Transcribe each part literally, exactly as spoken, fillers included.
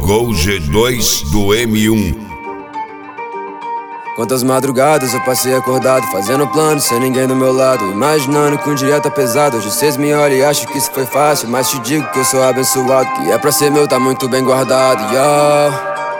Gol G dois do M um. Quantas madrugadas eu passei acordado, fazendo plano, sem ninguém do meu lado, imaginando que um dia tá pesado. Hoje cês me olham e acham que isso foi fácil, mas te digo que eu sou abençoado, que é pra ser meu, tá muito bem guardado, yo.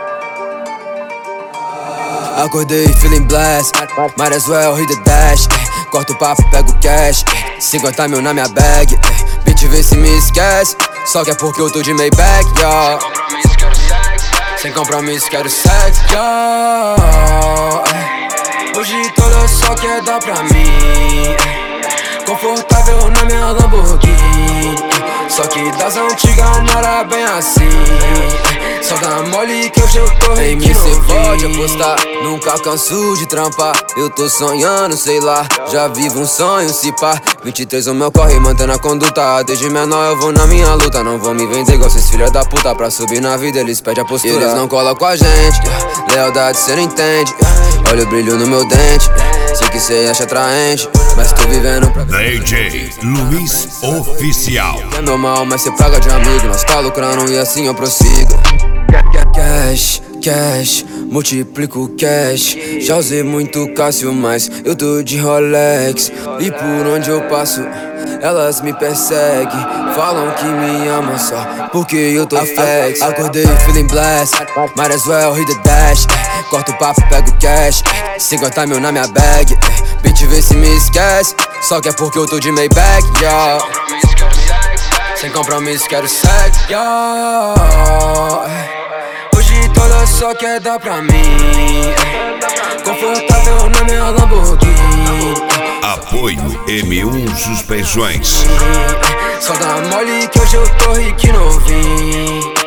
Acordei feeling blessed, might as well hit the dash. Corto o papo, pego o cash, cinquenta mil na minha bag. Bitch, vê se me esquece, só que é porque eu tô de Maybach, yo. Sem compromisso, quero sexo, yo. Hoje toda só quer dar pra mim, confortável na minha Lamborghini. Só que das antigas não era bem assim, só dá mole que hoje eu tô rico. Em mim cê pode apostar, nunca canso de trampar. Eu tô sonhando, sei lá, já vivo um sonho, se pá. vinte e três o meu corre, mantendo a conduta. Desde menor eu vou na minha luta. Não vou me vender igual cês filha da puta. Pra subir na vida eles pedem a postura, eles não colam com a gente, lealdade cê não entende. Olha o brilho no meu dente, sei que cê acha atraente, mas tô vivendo pra D J Luiz Oficial. É meu mal, mas cê paga de amigo. Nós tá lucrando e assim eu prossigo. Cash, cash, multiplico cash. Já usei muito Cássio, mas eu tô de Rolex. E por onde eu passo, elas me perseguem. Falam que me amam só porque eu tô flex. Acordei feeling blessed, might as well hit the dash. Corto o papo, pego o cash, cinquenta mil na minha bag. Bitch, vê se me esquece, só que é porque eu tô de Maybach, yo. Sem compromisso, quero sexo, yo. Hoje toda só quer dar pra mim, confortável na minha Lamborghini. Apoio M um Suspensões. Só dá mole que hoje eu tô rico e novinho.